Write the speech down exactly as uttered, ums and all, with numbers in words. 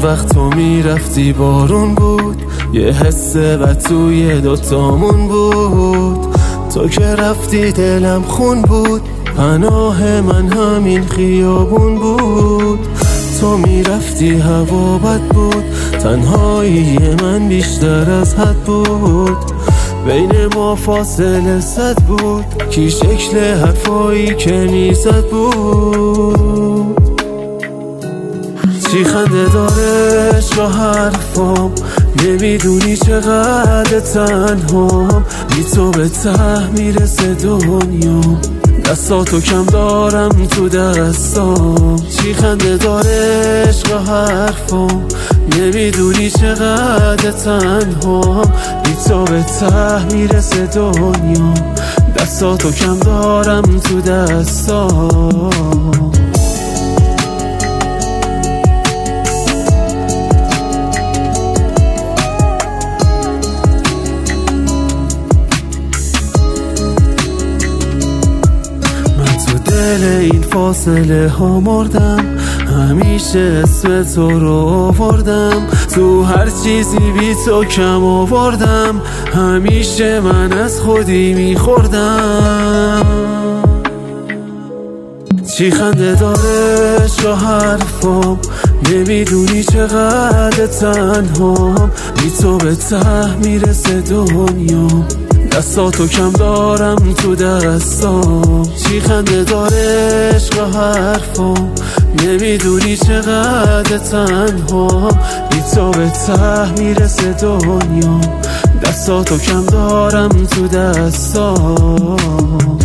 وقت تو میرفتی بارون بود، یه حس بد توی دوتامون بود. تو که رفتی دلم خون بود، پناه من همین خیابون بود. تو میرفتی هوا بد بود، تنهایی من بیشتر از حد بود. بین ما فاصله صد بود، کی شکل حرفایی که میزد بود. چی خنده داره عشق و حرفام، نمیدونی چقدر تنهام. بی تو به ته میرسه دنیام، دستاتو کم دارم تو دستام. چی خنده داره عشق و حرفام، نمیدونی چقدر تنهام. بی تو به ته میرسه دنیام، دستاتو کم دارم تو دستام. دل این فاصله ها مردم، همیشه اسم تو رو آوردم. تو هر چیزی بی تو کم آوردم، همیشه من از خودی میخوردم. چی خنده داره عشق و حرفام، نمیدونی چقدر تنهام. بی تو به ته میرسه دنیام، دستاتو کم دارم تو دستام. چی خنده داره عشق و حرفام، نمیدونی چقدر تنهام. بی تو به ته میرسه دنیام، دستاتو کم دارم تو دستام.